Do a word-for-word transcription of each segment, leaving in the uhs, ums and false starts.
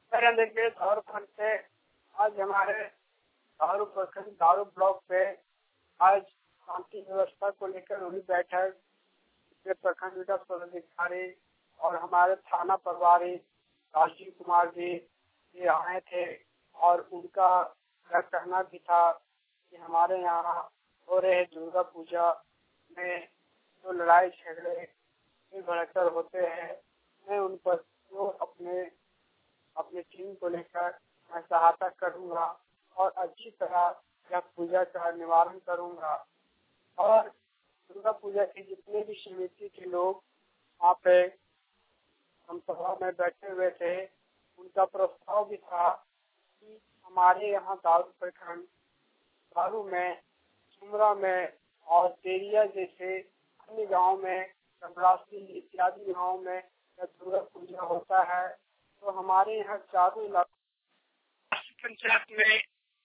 मेरे देखिए दारू फंड से आज हमारे दारू प्रखंड दारू ब्लॉक पे आज शांति व्यवस्था को लेकर हुई बैठक के प्रखंड विकास पदाधिकारी और हमारे थाना प्रभारी राजीव कुमार जी ये आए थे और उनका यह कहना भी था कि हमारे यहाँ हो रहे दुर्गा पूजा में जो लड़ाई झगड़े भड़कर होते हैं मैं उन पर जो अपने अपने टीम को लेकर मैं सहायता करूंगा और अच्छी तरह यह पूजा का निवारण करूंगा। और दुर्गा पूजा के जितने भी समिति के लोग वहाँ पे हम सभा में बैठे हुए थे उनका प्रस्ताव भी था कि हमारे यहाँ दारू प्रखंड दारू में सुमरा में और तेरिया जैसे अन्य गाँव में कमरासी इत्यादि गाँव में दुर्गा पूजा होता है तो हमारे यहाँ चारों इलाकों पंचायत में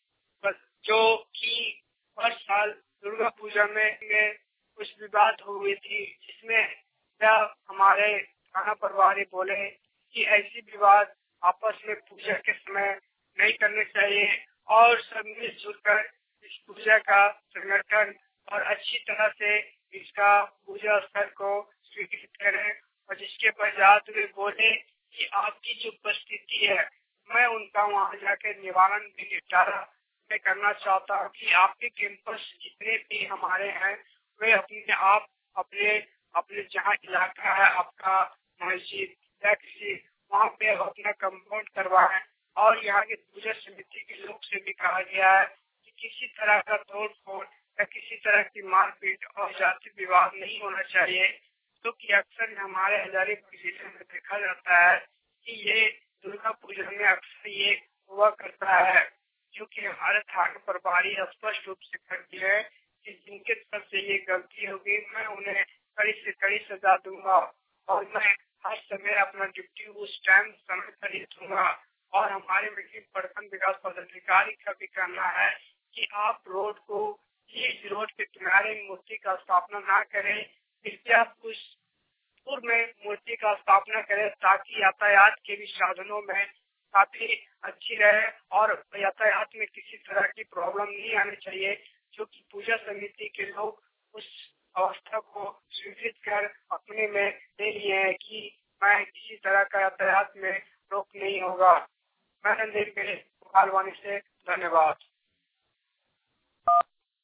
बस जो कि हर साल दुर्गा पूजा में, में कुछ विवाद हुई थी जिसमें क्या हमारे थाना प्रभारी बोले कि ऐसी विवाद आपस में पूजा के समय नहीं करने चाहिए और सब मिलजुल कर इस पूजा का संगठन और अच्छी तरह से इसका पूजा स्थल को स्वीकृत करें। और जिसके पश्चात वे बोले कि आपकी जो उपस्थिति है मैं उनका वहाँ जाकर निवारण भी निपटारा मैं करना चाहता हूँ कि आपके कैंपस जितने भी हमारे हैं वे अपने आप अपने अपने जहाँ इलाका है आपका मस्जिद या किसी वहाँ पे अपना कंपाउंड करवाएं। और यहाँ के पूजा समिति के लोग से भी कहा गया है कि किसी तरह का तोड़ फोड़ या किसी तरह की मारपीट और जाति विवाद नहीं होना चाहिए क्योंकि अक्सर हमारे हजारीबाग जिले में देखा जाता है कि ये दुर्गा पूजा में अक्सर ये हुआ करता है क्योंकि हमारे थाना प्रभारी स्पष्ट रूप से कर दिया है कि जिनके तरफ से ये गलती होगी मैं उन्हें कड़ी से कड़ी सजा दूंगा और मैं हर समय अपना ड्यूटी उस टाइम समय पर ही दूंगा। और हमारे प्रखंड विकास पदाधिकारी का भी कहना है कि आप रोड को इस रोड के किनारे मूर्ति का स्थापना न करें, कृपया कुछ पूर्व में मूर्ति का स्थापना करें ताकि यातायात के भी साधनों में काफी अच्छी रहे और यातायात में किसी तरह की प्रॉब्लम नहीं आनी चाहिए क्योंकि पूजा समिति के लोग उस अवस्था को स्वीकृत कर अपने में ले लिए हैं कि मैं किसी तरह का यातायात में रोक नहीं होगा। मैं निर्णय से धन्यवाद।